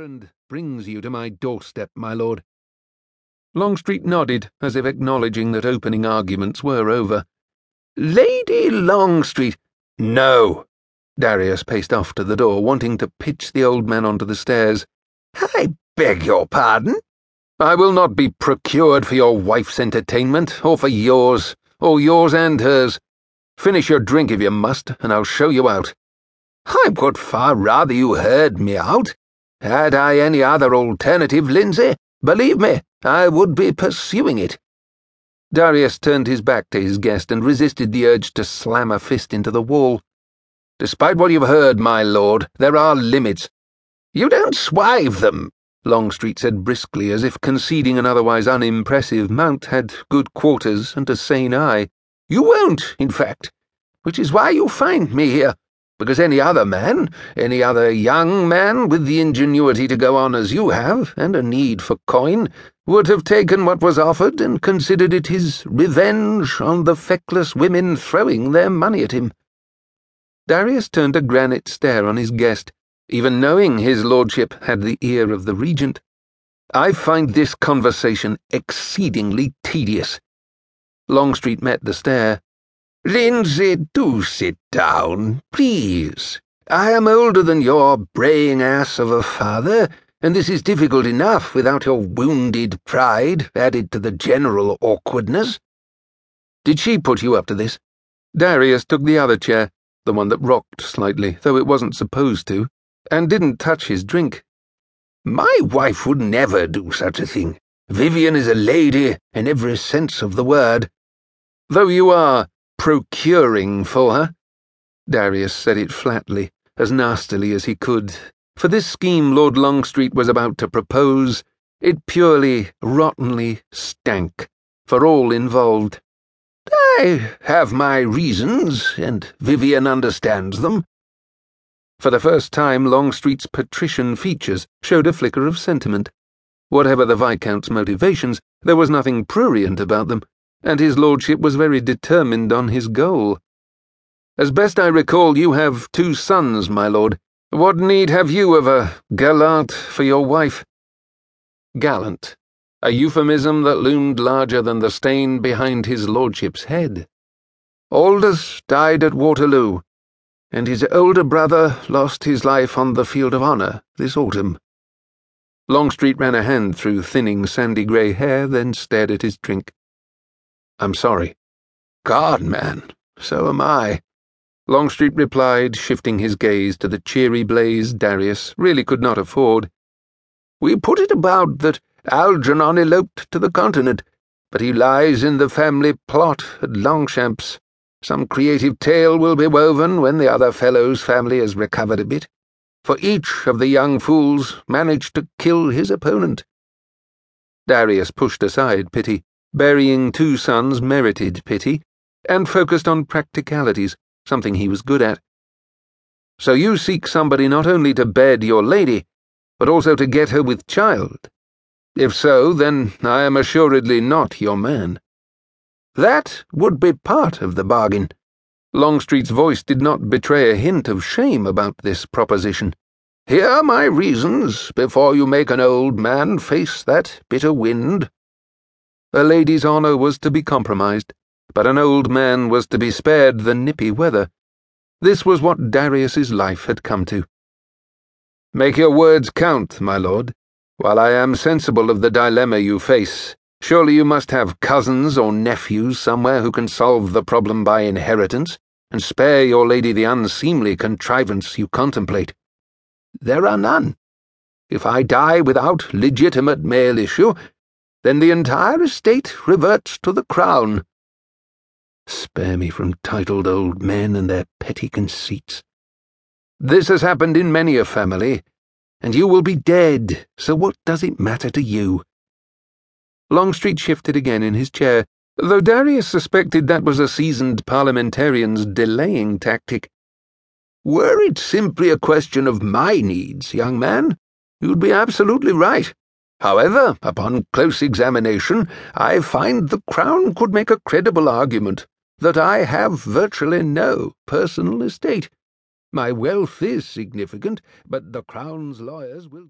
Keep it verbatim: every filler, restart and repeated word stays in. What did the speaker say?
errand brings you to my doorstep, my lord?" Longstreet nodded, as if acknowledging that opening arguments were over. "Lady Longstreet—" "No!" Darius paced off to the door, wanting to pitch the old man onto the stairs. "I beg your pardon?" "I will not be procured for your wife's entertainment, or for yours, or yours and hers. Finish your drink if you must, and I'll show you out." "I would far rather you heard me out. Had I any other alternative, Lindsay, believe me, I would be pursuing it." Darius turned his back to his guest and resisted the urge to slam a fist into the wall. "Despite what you've heard, my lord, there are limits." "You don't swive them," Longstreet said briskly, as if conceding an otherwise unimpressive mount had good quarters and a sane eye. "You won't, in fact, which is why you find me here, because any other man, any other young man with the ingenuity to go on as you have, and a need for coin, would have taken what was offered and considered it his revenge on the feckless women throwing their money at him." Darius turned a granite stare on his guest, even knowing his lordship had the ear of the regent. "I find this conversation exceedingly tedious." Longstreet met the stare. "Lindsay, do sit down, please. I am older than your braying ass of a father, and this is difficult enough without your wounded pride added to the general awkwardness." "Did she put you up to this?" Darius took the other chair, the one that rocked slightly, though it wasn't supposed to, and didn't touch his drink. "My wife would never do such a thing. Vivian is a lady in every sense of the word." "Though you are procuring for her?" Darius said it flatly, as nastily as he could. For this scheme Lord Longstreet was about to propose, it purely, rottenly stank, for all involved. "I have my reasons, and Vivian understands them." For the first time, Longstreet's patrician features showed a flicker of sentiment. Whatever the Viscount's motivations, there was nothing prurient about them, and his lordship was very determined on his goal. "As best I recall, you have two sons, my lord. What need have you of a gallant for your wife?" Gallant, a euphemism that loomed larger than the stain behind his lordship's head. "Aldous died at Waterloo, and his older brother lost his life on the field of honour this autumn." Longstreet ran a hand through thinning sandy grey hair, then stared at his drink. "I'm sorry." "God, man, so am I," Longstreet replied, shifting his gaze to the cheery blaze Darius really could not afford. "We put it about that Algernon eloped to the continent, but he lies in the family plot at Longshanks. Some creative tale will be woven when the other fellow's family has recovered a bit, for each of the young fools managed to kill his opponent." Darius pushed aside pity. Burying two sons merited pity, and focused on practicalities, something he was good at. "So you seek somebody not only to bed your lady, but also to get her with child? If so, then I am assuredly not your man." "That would be part of the bargain." Longstreet's voice did not betray a hint of shame about this proposition. "Hear my reasons before you make an old man face that bitter wind." A lady's honour was to be compromised, but an old man was to be spared the nippy weather. This was what Darius's life had come to. "Make your words count, my lord. While I am sensible of the dilemma you face, surely you must have cousins or nephews somewhere who can solve the problem by inheritance, and spare your lady the unseemly contrivance you contemplate." "There are none. If I die without legitimate male issue, then the entire estate reverts to the crown." Spare me from titled old men and their petty conceits. "This has happened in many a family, and you will be dead, so what does it matter to you?" Longstreet shifted again in his chair, though Darius suspected that was a seasoned parliamentarian's delaying tactic. "Were it simply a question of my needs, young man, you'd be absolutely right. However, upon close examination, I find the Crown could make a credible argument that I have virtually no personal estate. My wealth is significant, but the Crown's lawyers will